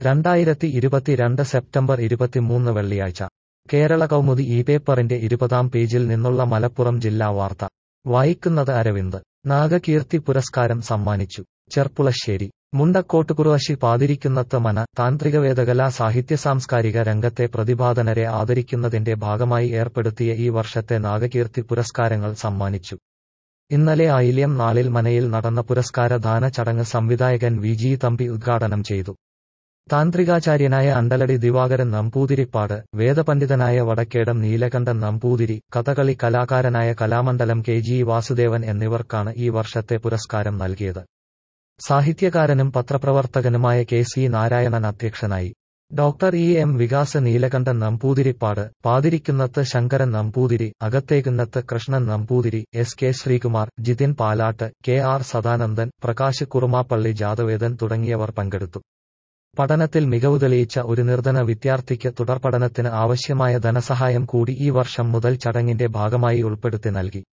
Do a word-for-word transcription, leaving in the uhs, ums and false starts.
രണ്ടായിരത്തി ഇരുപത്തിരണ്ട് സെപ്റ്റംബർ ഇരുപത്തിമൂന്ന് വെള്ളിയാഴ്ച കേരള കൗമുദി ഈ പേപ്പറിന്റെ ഇരുപതാം പേജിൽ നിന്നുള്ള മലപ്പുറം ജില്ലാ വാർത്ത വായിക്കുന്നത് അരവിന്ദ്. നാഗകീർത്തി പുരസ്കാരം സമ്മാനിച്ചു. ചെർപ്പുളശ്ശേരി മുണ്ടക്കോട്ട് കുറുവശി പാതിരിക്കുന്നത്ത് മന താന്ത്രികവേദകലാ സാഹിത്യ സാംസ്കാരിക രംഗത്തെ പ്രതിഭാധനരെ ആദരിക്കുന്നതിന്റെ ഭാഗമായി ഏർപ്പെടുത്തിയ ഈ വർഷത്തെ നാഗകീർത്തി പുരസ്കാരങ്ങൾ സമ്മാനിച്ചു. ഇന്നലെ ആയില്യം നാളിൽ മനയിൽ നടന്ന പുരസ്കാര ദാന ചടങ്ങ് സംവിധായകൻ വി ജി തമ്പി ഉദ്ഘാടനം ചെയ്തു. താന്ത്രികാചാര്യനായ അണ്ടലടി ദിവാകരൻ നമ്പൂതിരിപ്പാട്, വേദപണ്ഡിതനായ വടക്കേടം നീലകണ്ഠൻ നമ്പൂതിരി, കഥകളി കലാകാരനായ കലാമണ്ഡലം കെ ജി വാസുദേവൻ എന്നിവർക്കാണ് ഈ വർഷത്തെ പുരസ്കാരം നൽകിയത്. സാഹിത്യകാരനും പത്രപ്രവർത്തകനുമായ കെ സി നാരായണൻ അധ്യക്ഷനായി. Doctor E M Vikas Neelakantan Namboothiripad, Pathirikkunnath Sankaran Namboothiri, Akathekkunnath Krishnan Namboothiri, S K Sreekumar, Jithin Palatt, K R Sadanandan, Prakash Kurumappally Jathavedan തുടങ്ങിയവർ പങ്കെടുത്തു. പഠനത്തിൽ മികവ് തെളിയിച്ച ഒരു നിർധന വിദ്യാർത്ഥിക്ക് തുടർപഠനത്തിന് ആവശ്യമായ ധനസഹായം കൂടി ഈ വർഷം മുതൽ ചടങ്ങിന്റെ ഭാഗമായി ഉൾപ്പെടുത്തി നൽകി.